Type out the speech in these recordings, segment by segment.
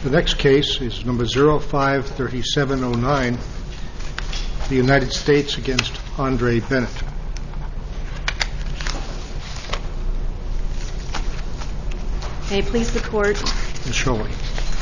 The next case is number 053709, the United States against Andre Bennett. May it please the Court. Ms. Shirley.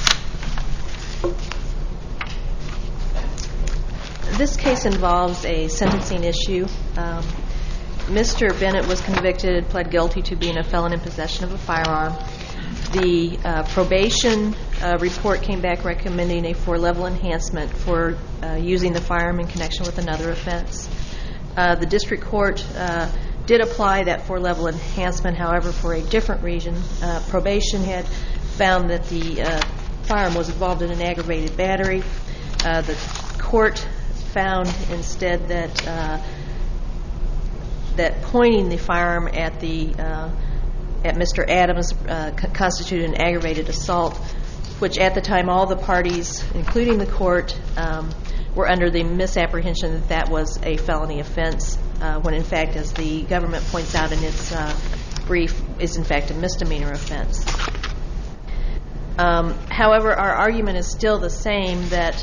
This case involves a sentencing issue. Mr. Bennett was convicted, pled guilty to being a felon in possession of a firearm. The probation report came back recommending a 4-level enhancement for using the firearm in connection with another offense. The district court did apply that 4-level enhancement, however, for a different reason. Probation had found that the firearm was involved in an aggravated battery. The court found instead that pointing the firearm at Mr. Adams constituted an aggravated assault, which at the time all the parties, including the court, were under the misapprehension that that was a felony offense, when in fact, as the government points out in its brief, is in fact a misdemeanor offense. However, our argument is still the same, that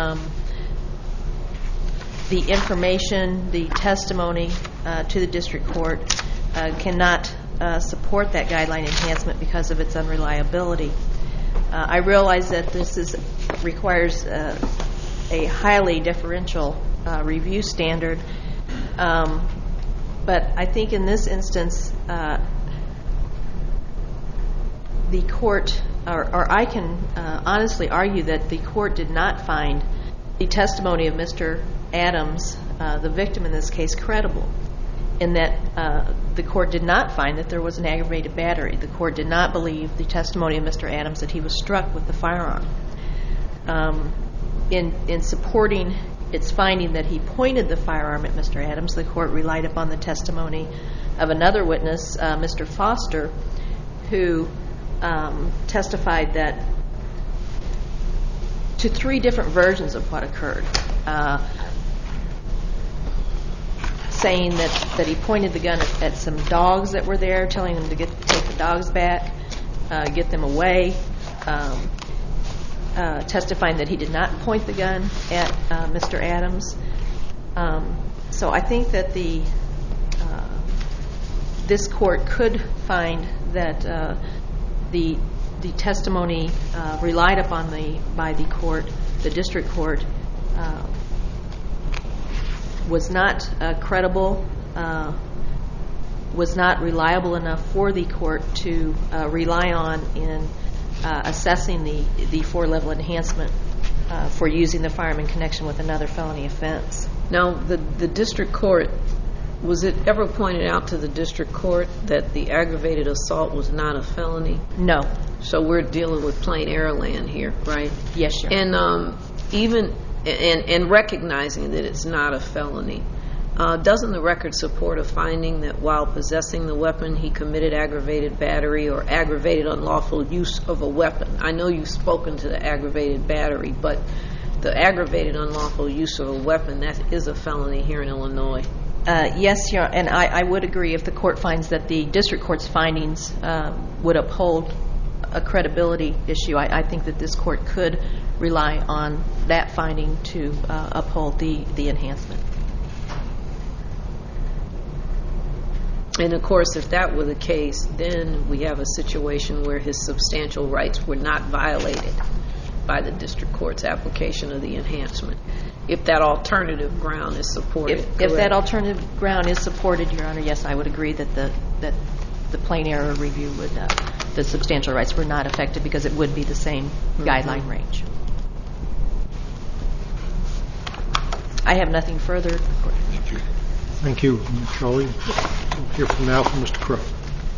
the information, the testimony to the district court cannot support that guideline enhancement because of its unreliability. I realize that this requires a highly deferential review standard, but I think in this instance the court, or I can honestly argue that the court did not find the testimony of Mr. Adams, the victim in this case, credible, in that the court did not find that there was an aggravated battery. The court did not believe the testimony of Mr. Adams that he was struck with the firearm. In supporting its finding that he pointed the firearm at Mr. Adams, the court relied upon the testimony of another witness, Mr. Foster, who testified that to 3 different versions of what occurred, saying that he pointed the gun at some dogs that were there, telling them to take the dogs back, get them away, testifying that he did not point the gun at Mr. Adams. So I think that this court could find that the testimony relied upon by the court, the district court, was not credible, was not reliable enough for the court to rely on in assessing the 4-level enhancement for using the firearm in connection with another felony offense. Now, the district court, was it ever pointed out to the district court that the aggravated assault was not a felony? No. So we're dealing with plain error land here, right? Yes, Your Honor. And recognizing that it's not a felony, doesn't the record support a finding that while possessing the weapon he committed aggravated battery or aggravated unlawful use of a weapon? I know you've spoken to the aggravated battery, but the aggravated unlawful use of a weapon, that is a felony here in Illinois. Yes, Your Honor, and I would agree if the court finds that the district court's findings would uphold a credibility issue. I think that this court could rely on that finding to uphold the enhancement. And of course, if that were the case, then we have a situation where his substantial rights were not violated by the district court's application of the enhancement. If that alternative ground is supported. If that alternative ground is supported, Your Honor, yes, I would agree that the plain error review would, the substantial rights were not affected because it would be the same guideline range. I have nothing further. Thank you. Thank you, Ms. Shirley. We'll hear from now from Mr. Crow.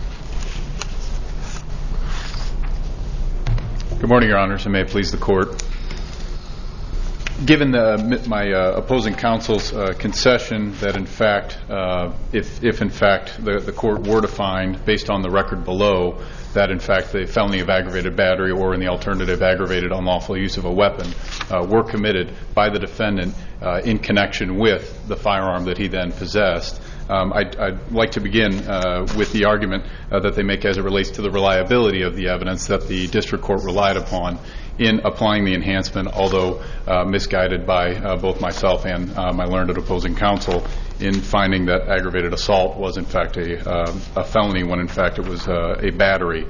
Good morning, Your Honors, and may it please the Court. Given my opposing counsel's concession that, in fact, if in fact the Court were to find, based on the record below, that in fact the felony of aggravated battery or in the alternative aggravated unlawful use of a weapon were committed by the defendant in connection with the firearm that he then possessed, I'd like to begin with the argument that they make as it relates to the reliability of the evidence that the district court relied upon in applying the enhancement, although misguided by both myself and my learned opposing counsel in finding that aggravated assault was in fact a felony when in fact it was a battery,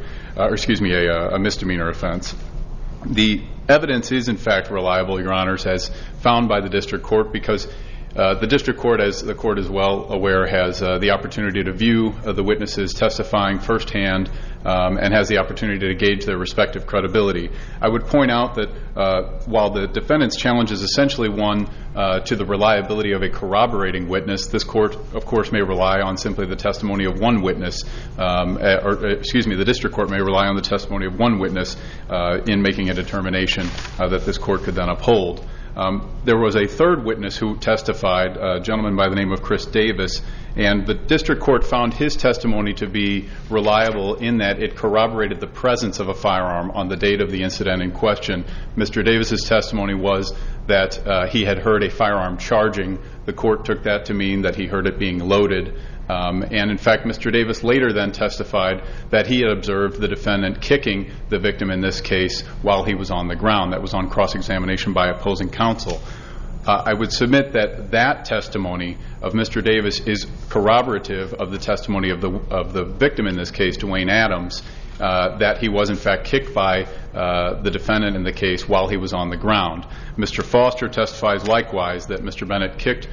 a misdemeanor offense. The evidence is in fact reliable, Your Honors, as found by the district court, because the district court, as the court is well aware, has the opportunity to view the witnesses testifying firsthand and has the opportunity to gauge their respective credibility. I would point out that while the defendant's challenge is essentially one to the reliability of a corroborating witness, this court, of course, may rely on simply the testimony of one witness, the district court may rely on the testimony of one witness in making a determination that this court could then uphold. There was a third witness who testified, a gentleman by the name of Chris Davis, and the district court found his testimony to be reliable in that it corroborated the presence of a firearm on the date of the incident in question. Mr. Davis's testimony was that he had heard a firearm charging. The court took that to mean that he heard it being loaded. And in fact, Mr. Davis later then testified that he had observed the defendant kicking the victim in this case while he was on the ground. That was on cross-examination by opposing counsel. I would submit that that testimony of Mr. Davis is corroborative of the testimony of the victim in this case, Dwayne Adams, that he was in fact kicked by the defendant in the case while he was on the ground. Mr. Foster testifies likewise that Mr. Bennett kicked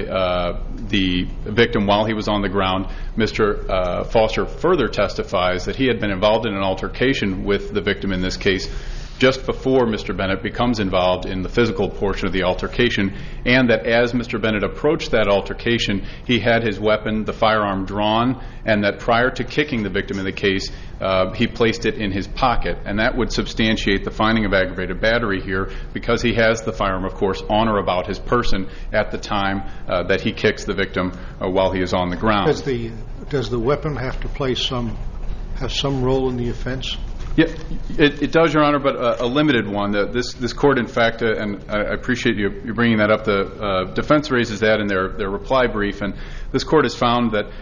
the victim while he was on the ground. Mr. Foster further testifies that he had been involved in an altercation with the victim in this case just before Mr. Bennett becomes involved in the physical portion of the altercation, and that as Mr. Bennett approached that altercation, he had his weapon, the firearm, drawn, and that prior to kicking the victim in the case, he placed it in his pocket. And that would substantiate the finding of aggravated battery here, because he has the firearm, of course, on or about his person at the time that he kicks the victim while he is on the ground. Does the weapon have to have some role in the offense? Yeah, it does, Your Honor, but a limited one. This court, in fact, and I appreciate you bringing that up, the defense raises that in their reply brief, and this court has found that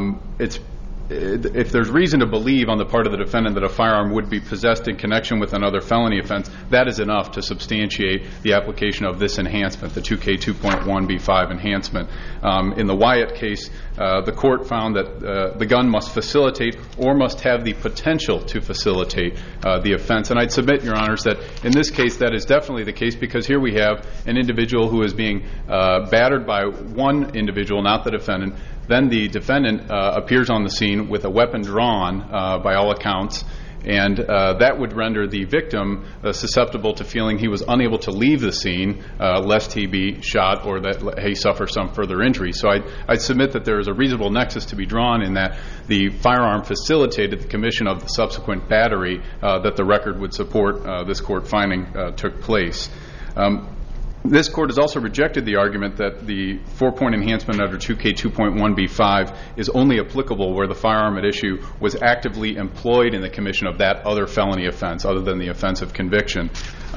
if there's reason to believe on the part of the defendant that a firearm would be possessed in connection with another felony offense, that is enough to substantiate the application of this enhancement, the 2K2.1b5 enhancement. In the Wyatt case, the court found that the gun must facilitate or must have the potential to facilitate the offense. And I'd submit, Your Honors, that in this case that is definitely the case, because here we have an individual who is being battered by one individual, not the defendant. Then the defendant appears on the scene with a weapon drawn, by all accounts, and that would render the victim susceptible to feeling he was unable to leave the scene lest he be shot or that he suffer some further injury. So I'd submit that there is a reasonable nexus to be drawn in that the firearm facilitated the commission of the subsequent battery that the record would support this court finding took place. This court has also rejected the argument that the 4-point enhancement under 2K2.1b5 is only applicable where the firearm at issue was actively employed in the commission of that other felony offense, other than the offense of conviction.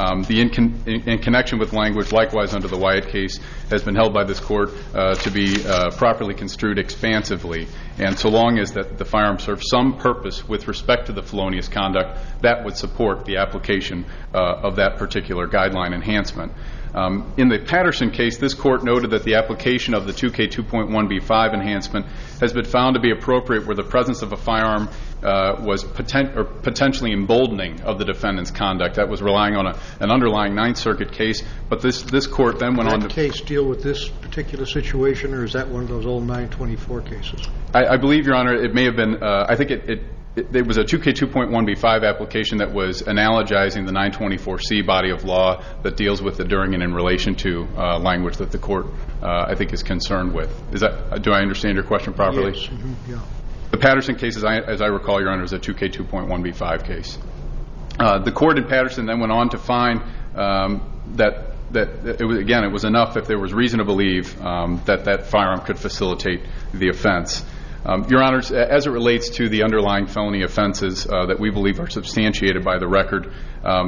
In connection with language, likewise under the Wyatt case, has been held by this court to be properly construed expansively. And so long as that the firearm serves some purpose with respect to the felonious conduct, that would support the application of that particular guideline enhancement. In the Patterson case, this court noted that the application of the 2K2.1b5 enhancement has been found to be appropriate where the presence of a firearm was potentially emboldening of the defendant's conduct. That was relying on an underlying Ninth Circuit case. But this court then went on to... Did that case deal with this particular situation, or is that one of those old 924 cases? I believe, Your Honor, it may have been... I think it was a 2K2.1b5 application that was analogizing the 924C body of law that deals with the during and in relation to language that the court, I think, is concerned with. Do I understand your question properly? Yes. Yeah. The Patterson case, as I recall, Your Honor, is a 2K2.1b5 case. The court in Patterson then went on to find that it was enough if there was reason to believe that firearm could facilitate the offense. Your Honors, as it relates to the underlying felony offenses that we believe are substantiated by the record,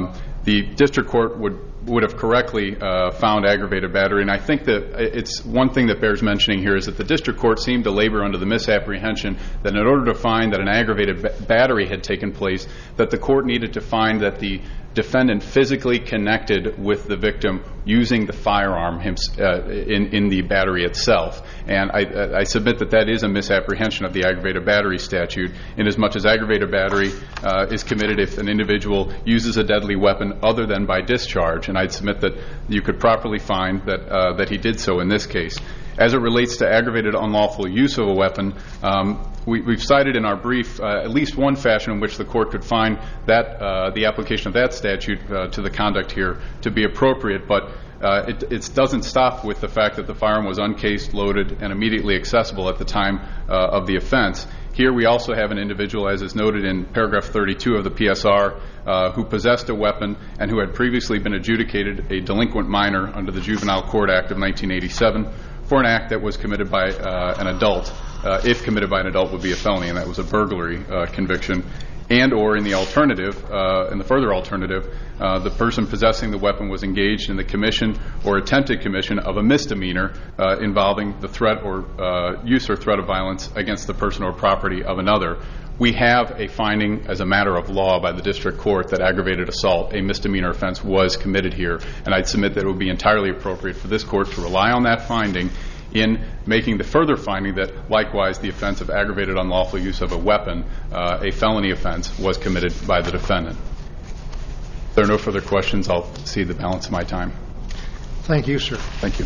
the district court would have correctly found aggravated battery. And I think that it's one thing that bears mentioning here is that the district court seemed to labor under the misapprehension that in order to find that an aggravated battery had taken place, that the court needed to find that the defendant physically connected with the victim using the firearm in the battery itself. And I submit that that is a misapprehension of the aggravated battery statute, inasmuch as aggravated battery is committed if an individual uses a deadly weapon other than by discharge. And I'd submit that you could properly find that he did so in this case. As it relates to aggravated unlawful use of a weapon, we've cited in our brief at least one fashion in which the court could find that the application of that statute to the conduct here to be appropriate, but it doesn't stop with the fact that the firearm was uncased, loaded, and immediately accessible at the time of the offense. Here we also have an individual, as is noted in paragraph 32 of the PSR, who possessed a weapon and who had previously been adjudicated a delinquent minor under the Juvenile Court Act of 1987 for an act that was committed by an adult. If committed by an adult, would be a felony, and that was a burglary conviction. And or in the alternative, in the further alternative, the person possessing the weapon was engaged in the commission or attempted commission of a misdemeanor involving the threat or use or threat of violence against the person or property of another. We have a finding as a matter of law by the district court that aggravated assault, a misdemeanor offense, was committed here, and I'd submit that it would be entirely appropriate for this court to rely on that finding in making the further finding that likewise the offense of aggravated unlawful use of a weapon, a felony offense, was committed by the defendant. If there are no further questions, I'll cede the balance of my time. Thank you, sir. Thank you.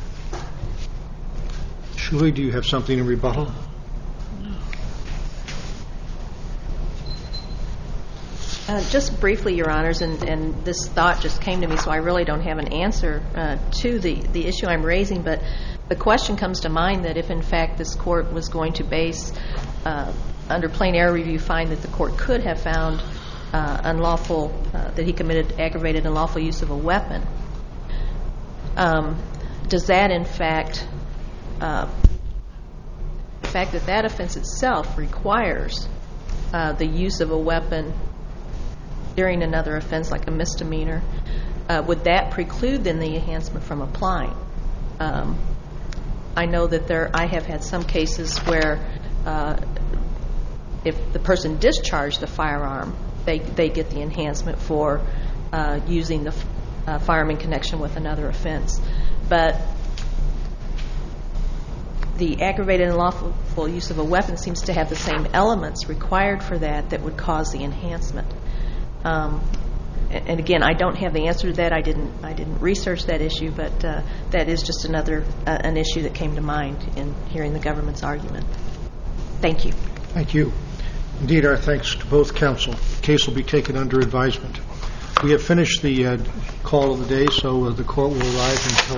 Shuey, do you have something in rebuttal? Just briefly, Your Honors, and this thought just came to me, so I really don't have an answer to the issue I'm raising, but the question comes to mind that if, in fact, this court was going to base, under plain error review, find that the court could have found unlawful, that he committed aggravated unlawful use of a weapon, does that, in fact, the fact that that offense itself requires the use of a weapon during another offense like a misdemeanor, would that preclude then the enhancement from applying? I know that I have had some cases where if the person discharged the firearm, they get the enhancement for using the firearm in connection with another offense. But the aggravated unlawful use of a weapon seems to have the same elements required for that would cause the enhancement. And again, I don't have the answer to that. I didn't research that issue, but that is just an issue that came to mind in hearing the government's argument. Thank you. Thank you. Indeed, our thanks to both counsel. The case will be taken under advisement. We have finished the call of the day, so the court will rise until